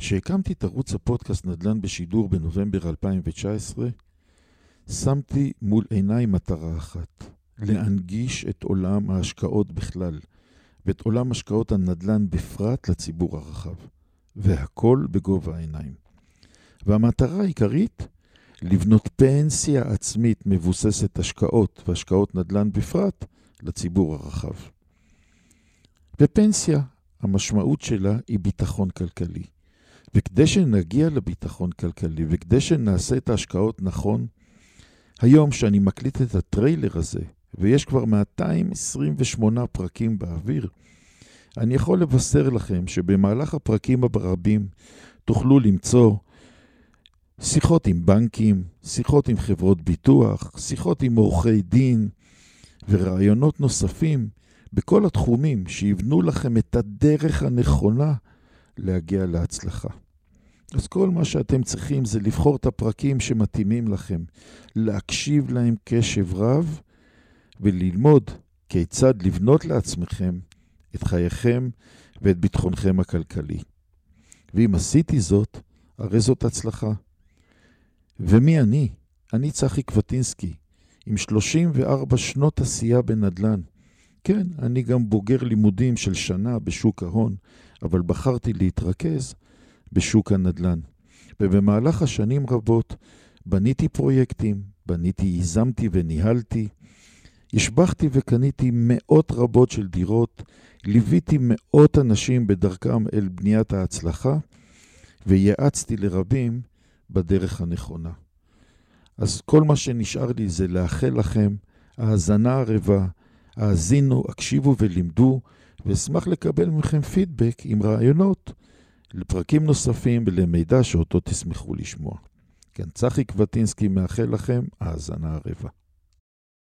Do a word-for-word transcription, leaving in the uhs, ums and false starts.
כשהקמתי את ערוץ הפודקאסט נדל"ן בשידור בנובמבר אלפיים תשע עשרה, שמתי מול עיניי מטרה אחת, להנגיש את עולם ההשקעות בכלל, ואת עולם השקעות הנדל"ן בפרט לציבור הרחב, והכל בגובה העיניים. והמטרה העיקרית, לבנות פנסיה עצמית מבוססת השקעות והשקעות נדל"ן בפרט לציבור הרחב. ופנסיה, המשמעות שלה היא ביטחון כלכלי. וכדי שנגיע לביטחון כלכלי, וכדי שנעשה את ההשקעות נכון, היום שאני מקליט את הטריילר הזה, ויש כבר מאתיים עשרים ושמונה פרקים באוויר, אני יכול לבשר לכם שבמהלך הפרקים הרבים תוכלו למצוא שיחות עם בנקים, שיחות עם חברות ביטוח, שיחות עם עורכי דין ורעיונות נוספים בכל התחומים שיבנו לכם את הדרך הנכונה להגיע להצלחה. אז כל מה שאתם צריכים זה לבחור את הפרקים שמתאימים לכם, להקשיב להם קשב רב וללמוד כיצד לבנות לעצמכם את חייכם ואת ביטחונכם הכלכלי. ואם עשיתי זאת, הרי זאת הצלחה. ומי אני? אני צחי קווטינסקי, עם שלושים וארבע שנות עשייה בנדל"ן. כן, אני גם בוגר לימודים של שנה בשוק ההון, אבל בחרתי להתרכז בשוק הנדל"ן. ובמהלך השנים רבות בניתי פרויקטים, בניתי, ייזמתי וניהלתי, השבחתי וקניתי מאות רבות של דירות, ליוויתי מאות אנשים בדרכם אל בניית ההצלחה, וייעצתי לרבים בדרך הנכונה. אז כל מה שנשאר לי זה לאחל לכם האזנה ערבה, האזינו, הקשיבו ולימדו, ואשמח לקבל מכם פידבק עם רעיונות לפרקים נוספים ולמידע שאותו תשמחו לשמוע. כן, צחי קווטינסקי מאחל לכם האזנה ערבה.